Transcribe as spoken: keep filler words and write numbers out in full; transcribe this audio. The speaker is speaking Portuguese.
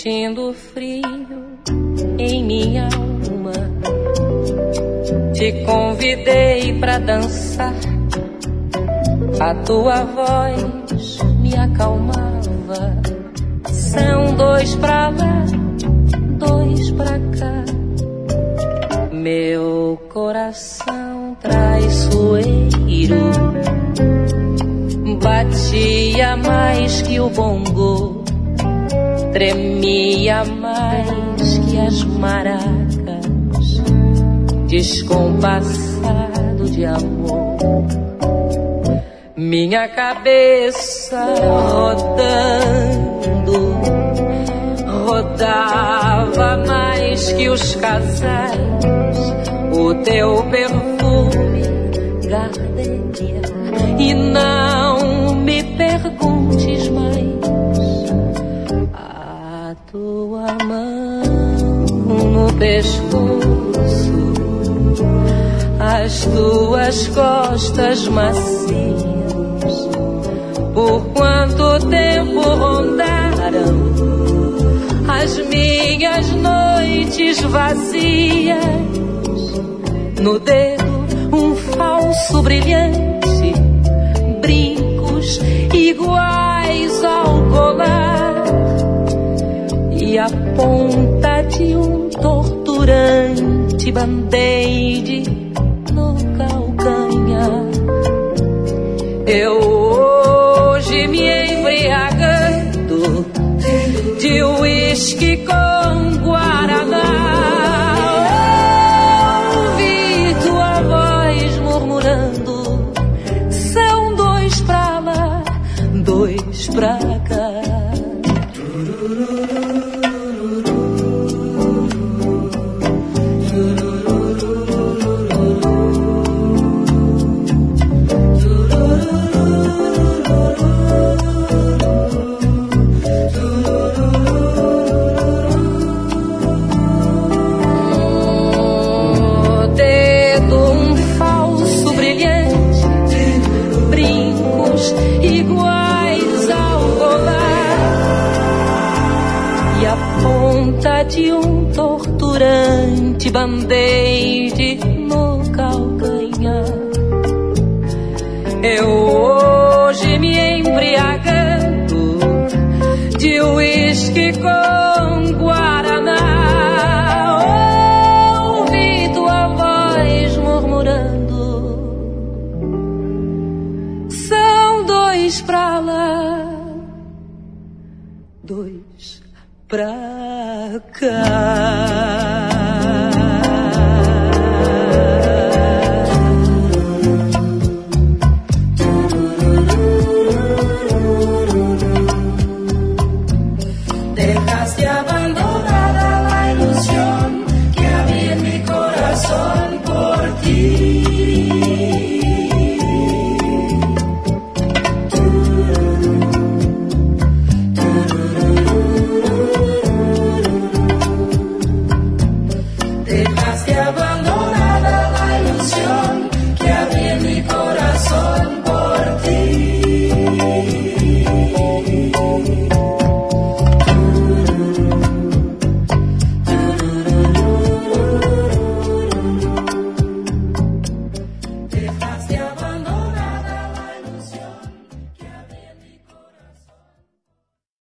sentindo frio em minha alma. Te convidei pra dançar, a tua voz me acalmava. São dois pra lá, dois pra cá. Meu coração traiçoeiro batia mais que o bongo, tremia mais que as maracas, descompassado de amor. Minha cabeça rodando, rodava mais que os casais, o teu perfume, gardenia. E não me perguntes mais, a tua mão no pescoço, as tuas costas macias, por quanto tempo rondaram as minhas noites vazias. No dedo um falso brilhante, brincos iguais ao colar, e a ponta de um torturante band-aid no calcanhar. Eu hoje me embriagando de uísque com guaraná, ouvi tua voz murmurando, são dois pra lá, dois pra cá. De um torturante band-aid no calcanhar. Eu hoje me embriagando de uísque com guaraná, ouvi tua voz murmurando, são dois pra lá, dois pra cá.